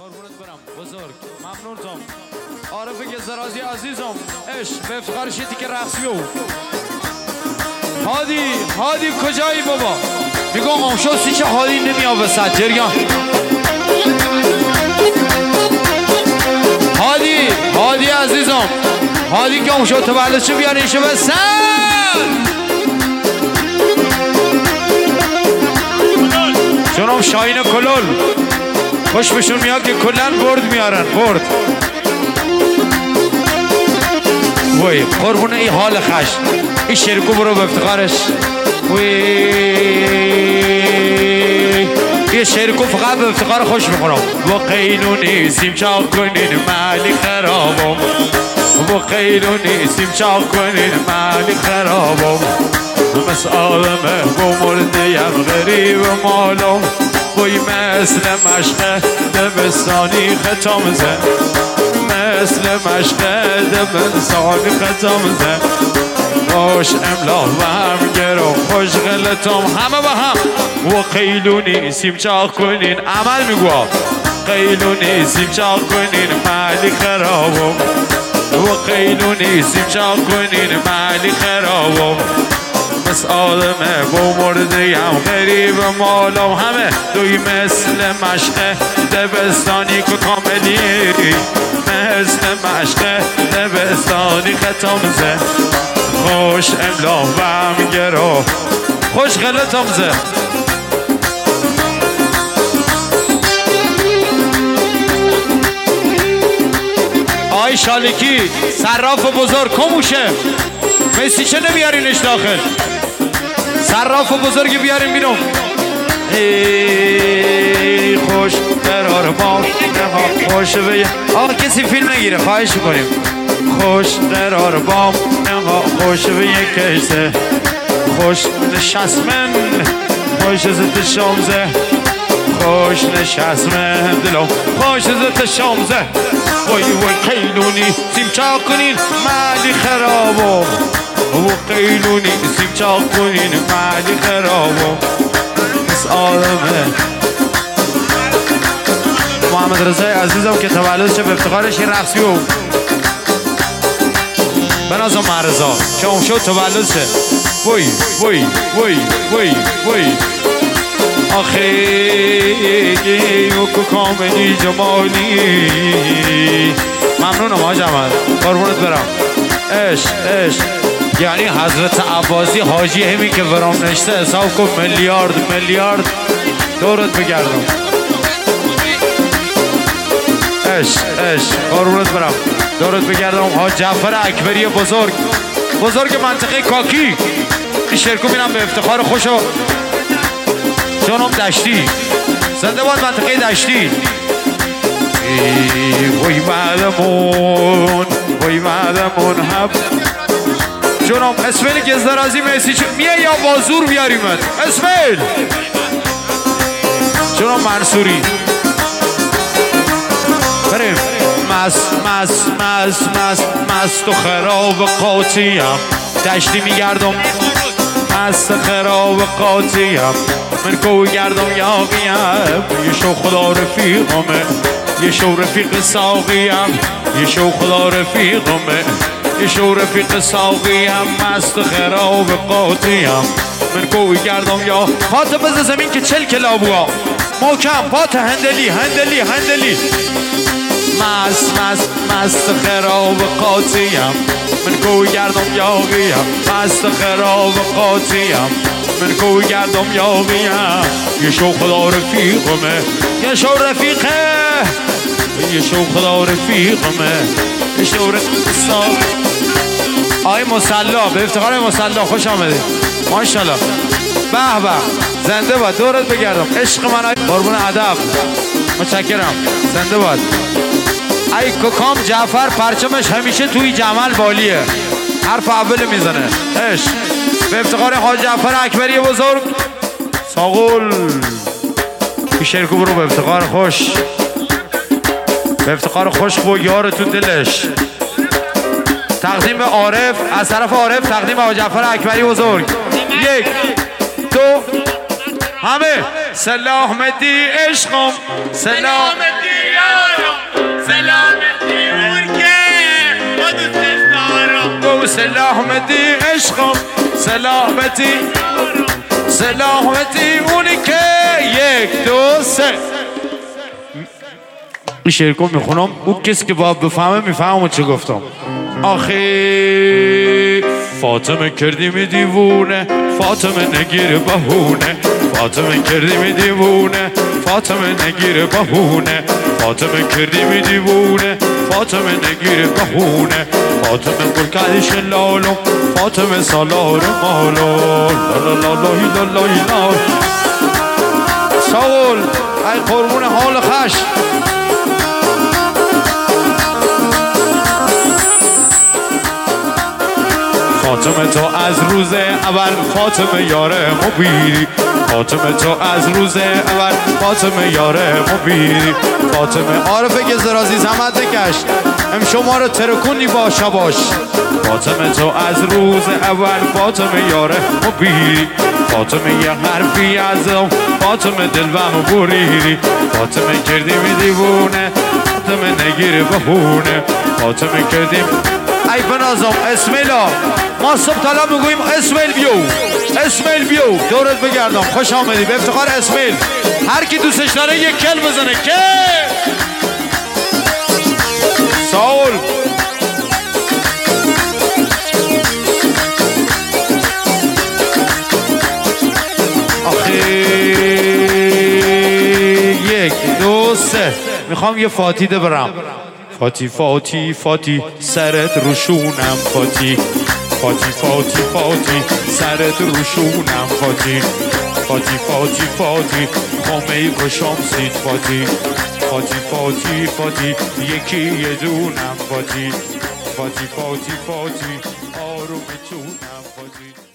قربونت برم بزرگ ممنونتم عارف گزرازی عزیزم عشق به افتخار شیتی که رقصیو هادی کجایی بابا میگم آمشو سیچه هادی نمیاد وسط جریان هادی عزیزم هادی که آمشو تولدشو بیارینشو بسن جناب شاهین کلول خوش بشون میاد که کلن برد میارن برد وای قربونه ای حال خش این شرکو برو به افتخارش وای یه شرکو فقط به افتخار خوش میخورم با قیلونی سیم چاق کنین مالی خرابم با قیلونی سیم چاق کنین مالی خرابم مثل آدمه با مردیم غریب مالم وی مثل مشق دبستانی ختم زن مثل مشق دبستانی ختم زن خوش املا و هم گرو خوش غلطم همه با هم و قیلونی سیم چاق کنین عمل میگوه قیلونی سیم چاق کنین مالی خرابم و قیلونی سیم چاق کنین مالی خرابم مثل آدمه با مردیم غریب مالم همه دوی مثل مشق دبستانی که کاملی مثل مشق دبستانی ختم زه خوش املا و هم گرو خوش غلطم زه آی شالکی صراف بزرگ کموشه میسی چه نمیارینش داخل صراف بزرگی بیاریم بیرون ای خوش قرار ما نها خوش به آقا کسی فیلم نگیره خواهش کنیم خوش قرار بام نها خوش به یک کشته خوش نشستمن خوش زد شامزه خوش نشستمن دلم خوش زد شامزه وای قیلونی سیم چاق کنین مالی خرابم و قیلونی سیم چاق کنین مالی خرابم مثل آدمه محمد رضای عزیزم که تولدشه به افتخارش این رقصیو بنازم مرزا که اون شد تولدشه وی وی وی وی وی آخی و کاملی جمالی ممنونم حاج احمد قربونت برم عشق یعنی حضرت عباسی حاجی همی که برام نشته حساب کن میلیارد دورت بگردم عشق قربونت برم دورت بگردم حاج جعفر اکبری بزرگ منطقه کاکی این شرکو میرم به افتخار خوشو جانم دشتی زنده باد منطقه دشتی وی معلمون هم جانم اسماعیل گزدرازی میسی میه یا بازور بیاریمت اسماعیل جانم منصوری بریم مست و خراب قاطیم دشتی میگردم مست خراب قاطیم من کوی گردم یاقیم یه شو خدا رفیقمه یه شو رفیق ساقیم یه شو خدا رفیقمه یه شو رفیق ساقیم مست خراب قاطیم من کوی گردم یا پات بز زمین که 40 کلابوها محکم پات هندلی مست خراب قاطیم من کوی گردم یاقیم مست خراب قاطیم من کوی گردم یاقیم یه شو خدا رفیقمه یه شو رفیقه یه شو خدا رفیقمه یه شو رفیق آی مسلا به افتخار مسلا خوش آمدید ماشاءالله به زنده باد دورت بگردم عشق من آی قربون ادب متشکرم زنده باد ای کوکام جعفر پرچمش همیشه توی جمل بالیه حرف اول میزنه عشق به افتخار حاج جعفر اکبری بزرگ ساغول شرکو برو به افتخار خوش با یار تو دلش تقدیم به عارف از طرف عارف تقدیم به حاج جعفر اکبری بزرگ 1 2 همه سلام مدی عشقم سلام مدی سلامتی اون که با دوستش دارم او سلامتی عشقم سلامتی اونی که 1 2 3 این شعر رو میخونم اون کسی که باید بفهمه میفهمه چه گفتم آخی فاطمه کردیم دیوونه فاطمه نگیر بهونه فاطمه کردیم دیوونه فاطمه نگیر بهونه فاطمه کردیم دیوونه فاطمه نگیر بهونه فاطمه برکدش لالو فاطمه سالار مالو لا لا لا لا لا ساول ای قربون حال خش فاطمه تو از روز اول فاطمه یار مبیری فاطمه تو از روز اول فاطمه یار مبیری فاطمه عارفه که زرازی زحمت بکش ام شما رو ترکونی باشا باش فاطمه تو از روز اول فاطمه یار مبیری فاطمه یه حرفی ازم فاطمه دلوامو بریری فاطمه کردیم دیوونه فاطمه نگیر بهونه فاطمه کردیم ای بنازم اسمیلا ما صبح طلب میگوییم اسمیل بیو دورت بگردم خوش آمدی به افتخار اسمیل هر کی دوستش داره یک کل بزنه که ساول آخی 1 2 3 میخوام یه فاتیده برم فاتی سرت روشونم فاتی سرت روشونم فاتی خامه کشم سید فاتی یکی یه دونم فاتی آروم چونم فاتی